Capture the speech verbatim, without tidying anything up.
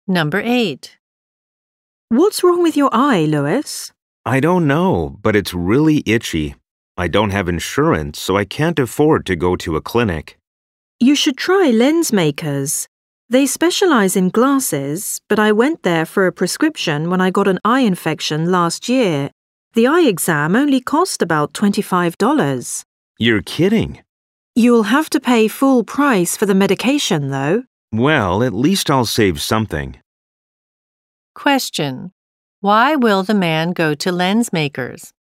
Number eight. What's wrong with your eye, Louis? I don't know, but it's really itchy. I don't have insurance, so I can't afford to go to a clinic. You should try Lens Makers. They specialize in glasses, but I went there for a prescription when I got an eye infection last year. The eye exam only cost about twenty-five dollars. You're kidding. You'll have to pay full price for the medication, though. Well, at least I'll save something. Question. Why will the man go to Lens Makers?